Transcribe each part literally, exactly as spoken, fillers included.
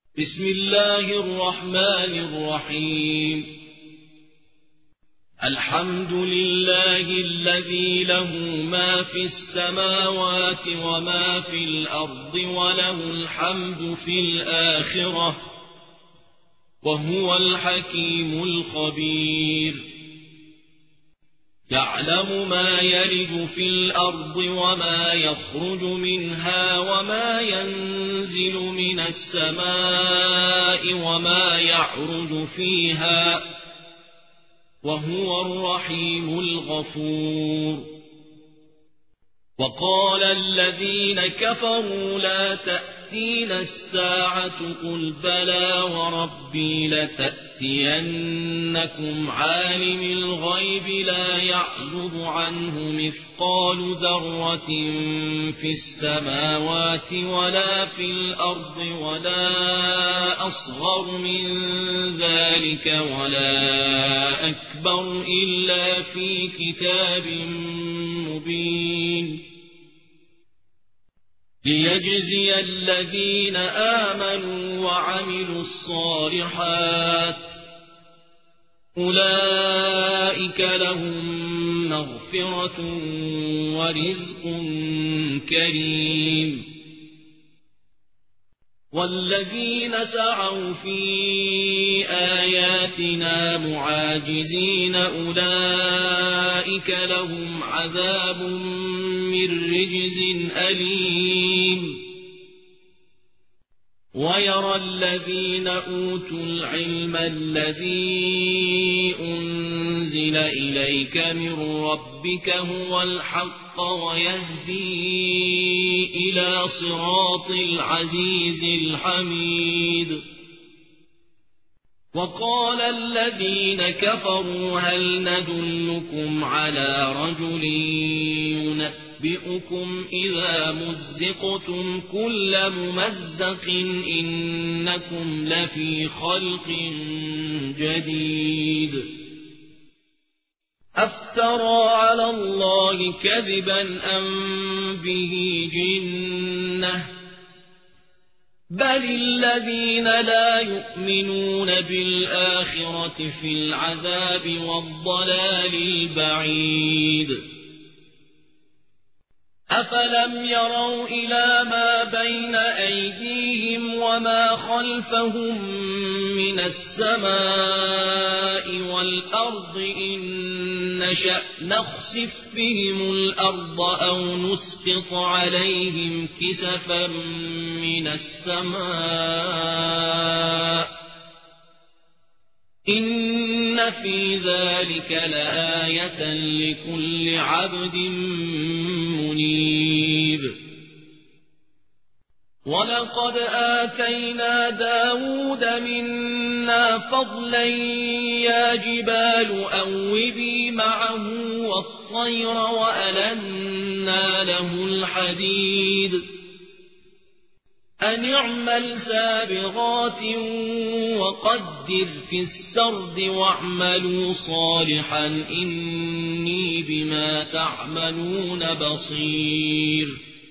بسم الله الرحمن الرحيم الحمد لله الذي له ما في السماوات وما في الأرض وله الحمد في الآخرة وهو الحكيم الخبير يعلم ما يلج في الأرض وما يخرج منها وما ينزل من السماء وما يعرج فيها وهو الرحيم الغفور وقال الذين كفروا لا تأتينا الساعة قل بلى وربي لتأتينكم عالم الغيب لا يعزب عنه مثقال ذرة في السماوات ولا في الأرض ولا أصغر من ذلك ولا أكبر إلا في كتاب مبين ليجزي الذين آمنوا وعملوا الصالحات أولئك لهم مغفرة ورزق كريم والذين سعوا في آياتنا معاجزين أولئك لهم عذاب من رجز أليم ويرى الذين أوتوا العلم الذي أنزل إليك من ربك هو الحق ويهدي إلى صراط العزيز الحميد وقال الذين كفروا هل ندلكم على رجل ينبئكم إذا مزقتم كل ممزق إنكم لفي خلق جديد أفترى على الله كذبا أم به جنة بل الذين لا يؤمنون بالآخرة في العذاب والضلال البعيد أفلم يروا إلى ما بين أيديهم وما خلفهم من السماء والأرض إن نشأ نخسف بهم الأرض أو نسقط عليهم كسفا من السماء إن في ذلك لآية لكل عبد منيب ولقد آتينا داود منا فضلا يا جبال أوبي معه والطير وألنا له الحديد أن اعمل سابغات وقدر في السرد واعملوا صالحا إني بما تعملون بصير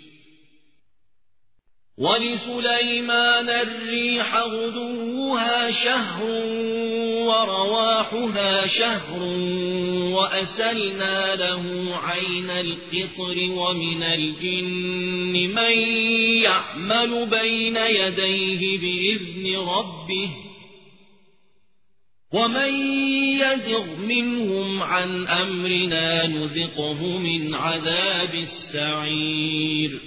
ولسليمان الريح غدوها شهر ورواحها شهر وأسلنا له عين القطر ومن الجن من يعمل بين يديه بإذن ربه ومن يزغ منهم عن أمرنا نذقه من عذاب السعير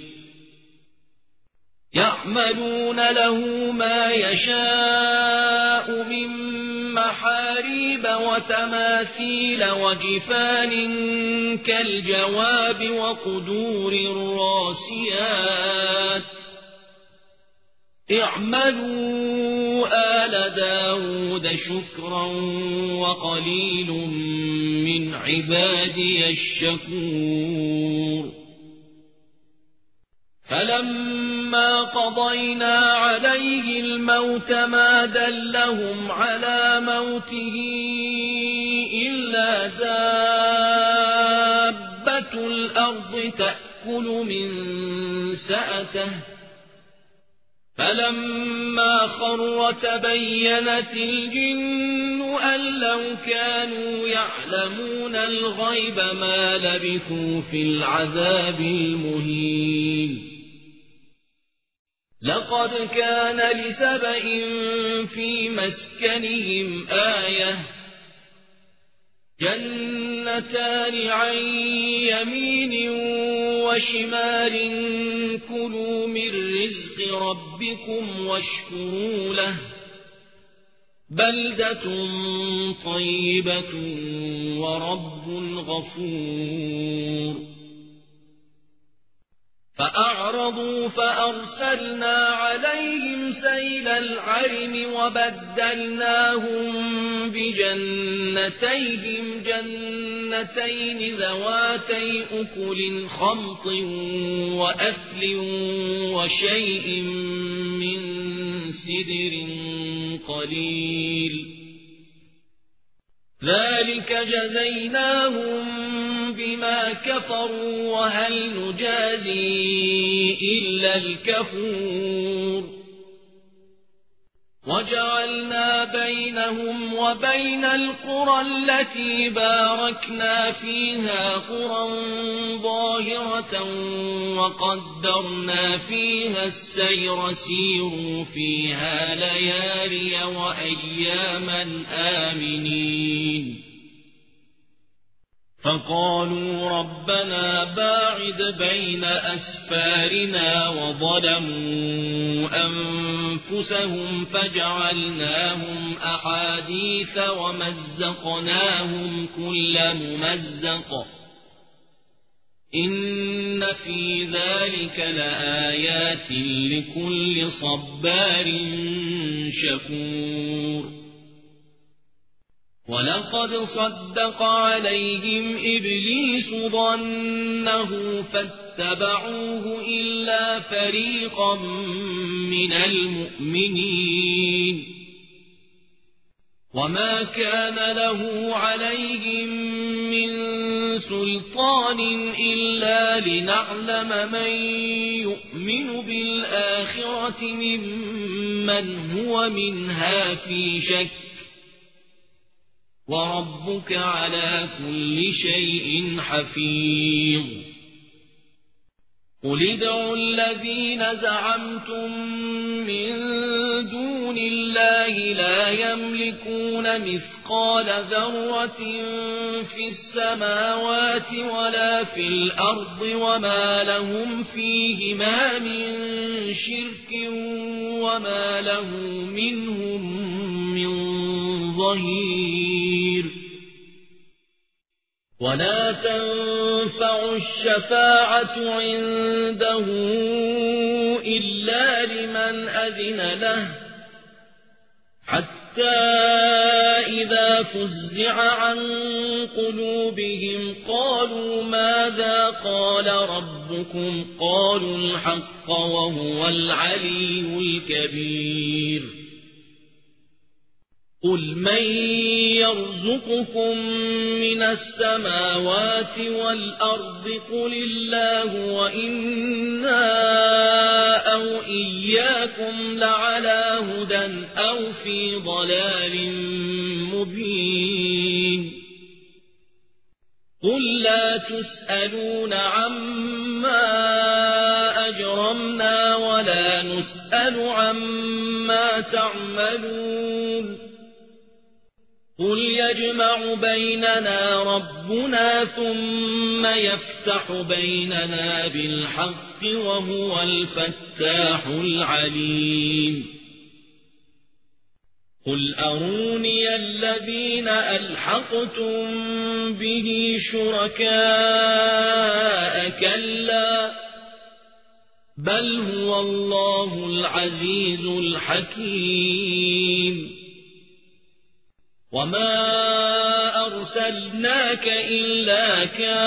يعملون له ما يشاء من محاريب وتماثيل وجفان كالجواب وقدور الراسيات اعملوا آل داود شكرا وقليل من عبادي الشكور فلما قضينا عليه الموت ما دلهم على موته إلا دابة الأرض تأكل من سأته فلما خر تبينت الجن أن لو كانوا يعلمون الغيب ما لبثوا في العذاب المهين لقد كان لسبإ في مسكنهم آية جنتان عن يمين وشمال كلوا من رزق ربكم واشكروا له بلدة طيبة ورب غفور فأعرضوا فأرسلنا عليهم سيل العرم وبدلناهم بجنتيهم جنتين ذواتي أكل خمط وأثل وشيء من سدر قليل ذلك جزيناهم بما كفروا وهل نجازي إلا الكفور وجعلنا بينهم وبين القرى التي باركنا فيها قرى ظاهرة وقدرنا فيها السير سيروا فيها ليالي وأياما آمنين فقالوا ربنا باعد بين أسفارنا وظلموا أنفسهم فجعلناهم أحاديث ومزقناهم كل ممزق إن في ذلك لآيات لكل صبار شكور ولقد صدق عليهم إبليس ظنه فاتبعوه إلا فريقا من المؤمنين وما كان له عليهم من سلطان إلا لنعلم من يؤمن بالآخرة ممن هو منها في شك وربك على كل شيء حفيظ قل ادعوا الذين زعمتم من دون الله لا يملكون مثقال ذرة في السماوات ولا في الأرض وما لهم فيهما من شرك وما له منهم من ظهير ولا تنفع الشفاعة عنده إلا لمن أذن له حتى إذا فزع عن قلوبهم قالوا ماذا قال ربكم قالوا الحق وهو العلي الكبير قل من يرزقكم من السماوات والأرض قل الله وإنا أو إياكم لعلى هدى أو في ضلال مبين قل لا تسألون عما أجرمنا ولا نسأل عما تعملون قل يجمع بيننا ربنا ثم يفتح بيننا بالحق وهو الفتاح العليم قل أروني الذين ألحقتم به شركاء كلا بل هو الله العزيز الحكيم وما أرسلناك إلا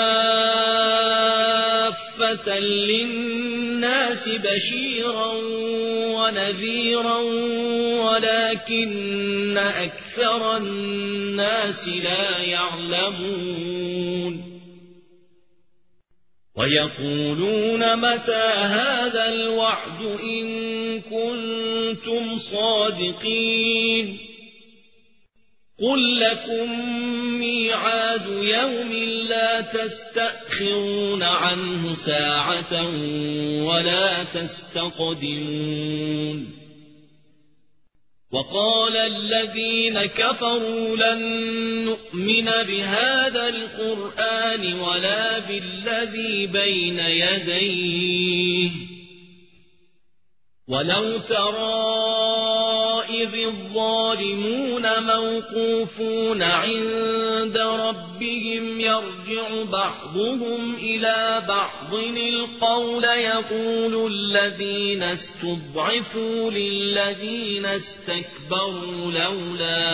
كافة للناس بشيرا ونذيرا ولكن أكثر الناس لا يعلمون ويقولون متى هذا الوعد إن كنتم صادقين قل لكم ميعاد يوم لا تستأخرون عنه ساعة ولا تستقدمون وقال الذين كفروا لن نؤمن بهذا القرآن ولا بالذي بين يديه ولو ترى إذ الظالمون موقوفون عند ربهم يرجع بعضهم إلى بعض القول يقول الذين استضعفوا للذين استكبروا لولا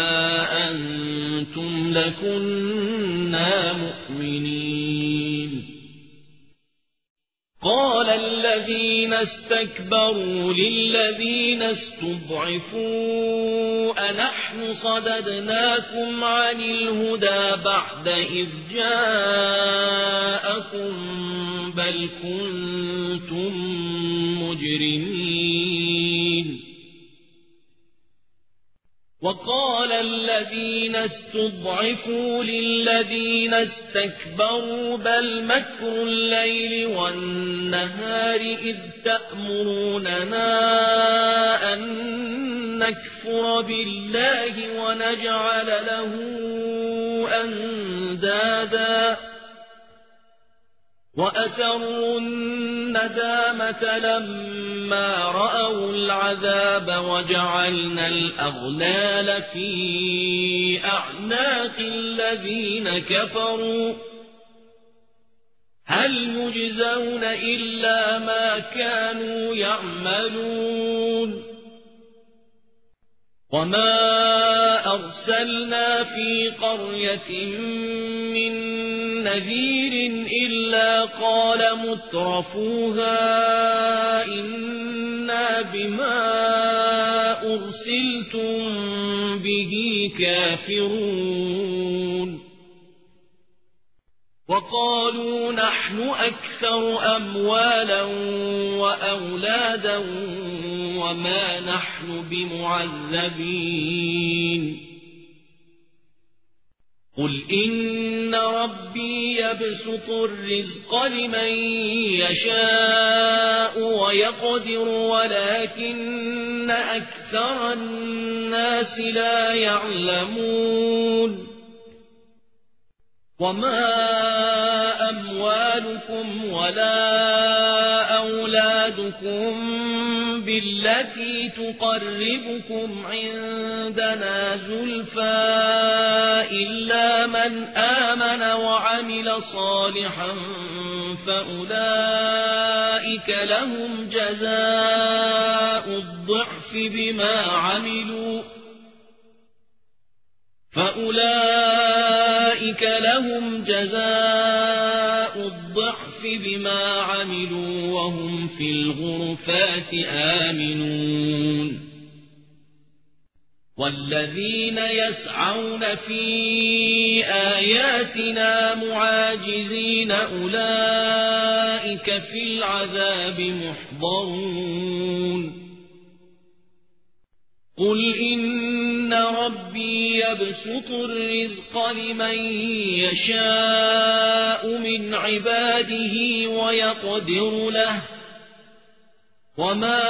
أنتم لكنا مؤمنين قال الذين استكبروا للذين استضعفوا أنحن صددناكم عن الهدى بعد إذ جاءكم بل كنتم مجرمين وقال الذين استضعفوا للذين استكبروا بل مكر الليل والنهار إذ تأمروننا أن نكفر بالله ونجعل له أندادا وأسروا الندامة لما رأوا العذاب وجعلنا الأغلال في أعناق الذين كفروا هل يجزون إلا ما كانوا يعملون وما أرسلنا في قرية من نذير إلا قال مترفوها إنا بما أرسلتم به كافرون وقالوا نحن أكثر أموالا وأولادا وما نحن بمعذبين قل إن ربي يبسط الرزق لمن يشاء ويقدر ولكن أكثر الناس لا يعلمون وما أموالكم ولا أولادكم بالتي تقربكم عندنا زلفى إلا من آمن وعمل صالحا فأولئك لهم جزاء الضعف بما عملوا فأولئك لهم جزاء الضعف بما عملوا وهم في الغرفات آمنون والذين يسعون في آياتنا معاجزين أولئك في العذاب محضرون قل إن ربي يبسط الرزق لمن يشاء من عباده ويقدر له وما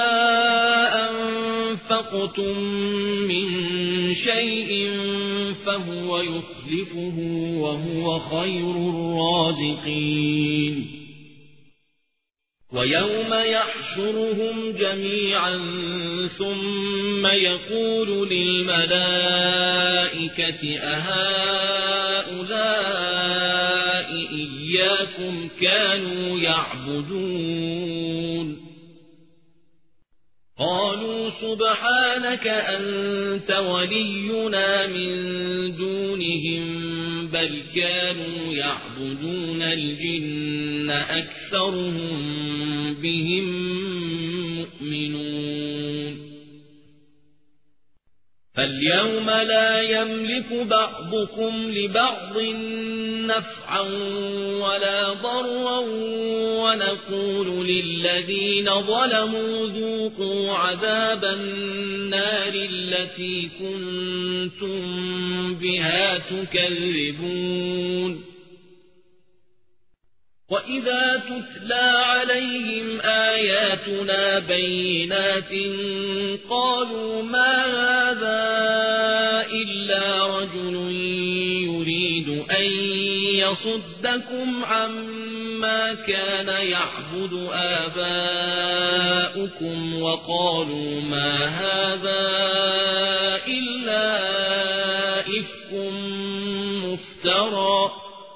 أنفقتم من شيء فهو يخلفه وهو خير الرازقين ويوم يحشرهم جميعا ثم يقول للملائكة أهؤلاء إياكم كانوا يعبدون قالوا سبحانك أنت ولينا من دونهم بل كانوا يعبدون الجن أكثرهم بهم مؤمنون فاليوم لا يملك بعضكم لبعض نفعا ولا ضرا ونقول للذين ظلموا ذوقوا عذاب النار التي كنتم بها تكذبون وإذا تتلى عليهم آياتنا بينات قالوا ما هذا إلا رجل يريد أن يصدكم عما كان يعبد آباؤكم وقالوا ما هذا إلا إفك مفترى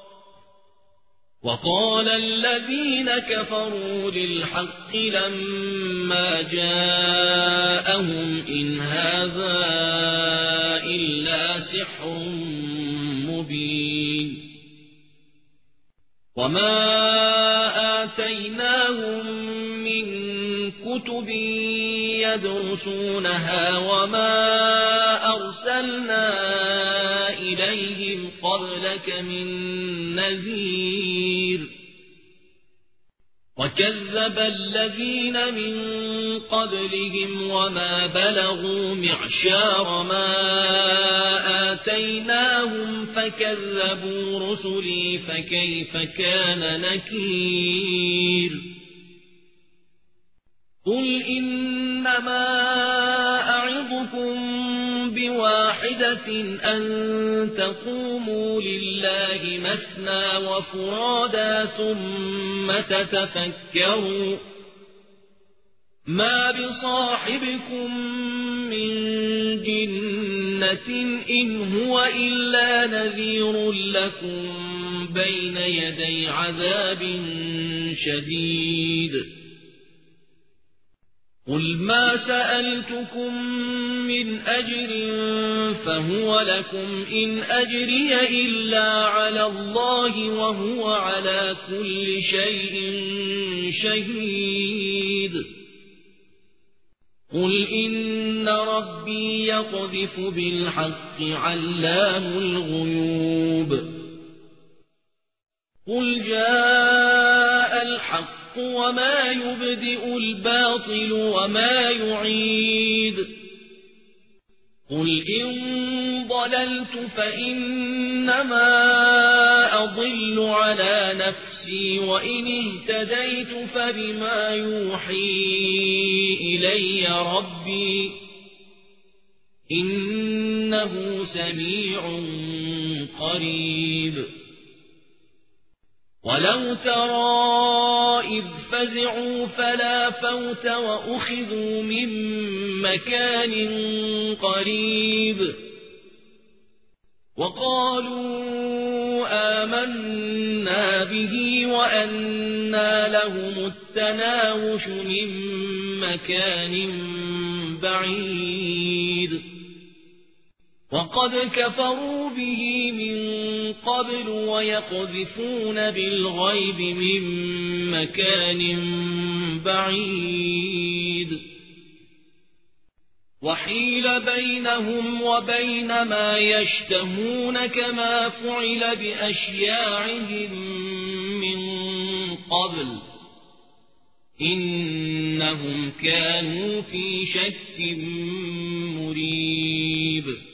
وقال الذين كفروا للحق لما جاءهم إن هذا إلا سحر مبين وما آتيناهم من كتب يدرسونها وما أرسلنا إليهم قبلك من نذير وكذب الذين من قبلهم وما بلغوا معشار ما آتيناهم فكذبوا رسلي فكيف كان نكير قل إنما أعظكم بواحدة أن تقوموا لله مثنى وفرادا ثم تتفكروا ما بصاحبكم من جنة إن هو إلا نذير لكم بين يدي عذاب شديد قل ما سألتكم من أجر فهو لكم إن أجري إلا على الله وهو على كل شيء شهيد قل إن ربي يقذف بالحق علام الغيوب قل جاء الحق وما يبدئ الباطل وما يعيد قل إن ضللت فإنما أضل على نفسي وإن اهتديت فبما يوحي إلي ربي إنه سميع قريب ولو ترى إذ فزعوا فلا فوت وأخذوا من مكان قريب وقالوا آمنا به وأنى لهم التناوش من مكان بعيد وقد كفروا به من قبل ويقذفون بالغيب من مكان بعيد وحيل بينهم وبين ما يشتهون كما فعل بأشياعهم من قبل إنهم كانوا في شك مريب